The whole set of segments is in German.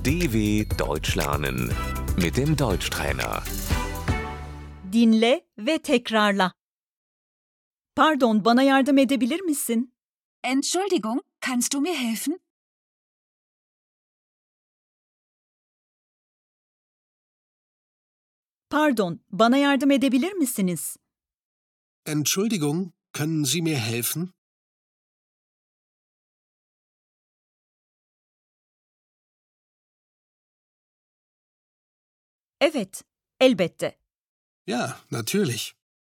DW Deutsch lernen mit dem Deutschtrainer. Dinle ve tekrarla. Pardon, bana yardım edebilir misin? Entschuldigung, kannst du mir helfen? Pardon, bana yardım edebilir misiniz? Entschuldigung, können Sie mir helfen? Evet, elbette. Ja, natürlich.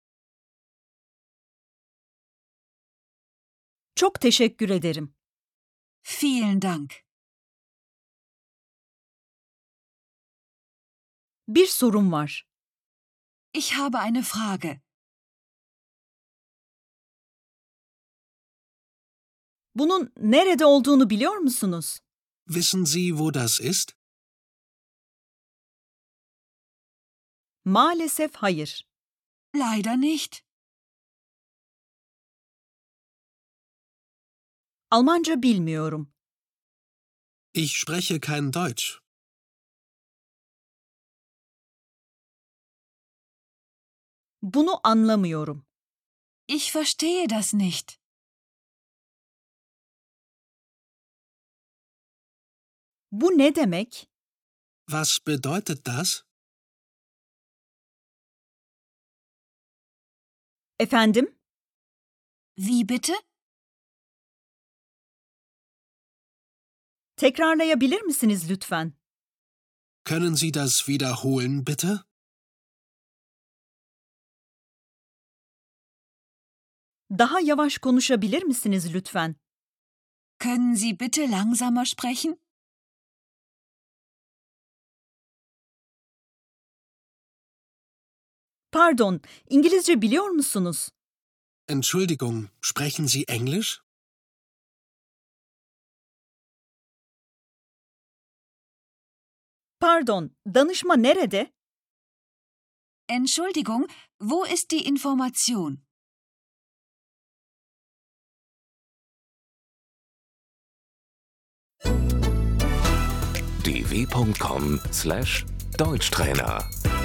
Çok teşekkür ederim. Vielen Dank. Bir sorum var. Ich habe eine Frage. Bunun nerede olduğunu biliyor musunuz? Wissen Sie, wo das ist? Maalesef hayır. Leider nicht. Almanca bilmiyorum. Ich spreche kein Deutsch. Bunu anlamıyorum. Ich verstehe das nicht. Bu ne demek? Was bedeutet das? Efendim? Wie bitte? Tekrarlayabilir misiniz lütfen? Können Sie das wiederholen, bitte? Daha yavaş konuşabilir misiniz lütfen? Können Sie bitte langsamer sprechen? Pardon, İngilizce biliyor musunuz? Entschuldigung, sprechen Sie Englisch? Pardon, danışma nerede? Entschuldigung, wo ist die Information? dw.com/Deutschtrainer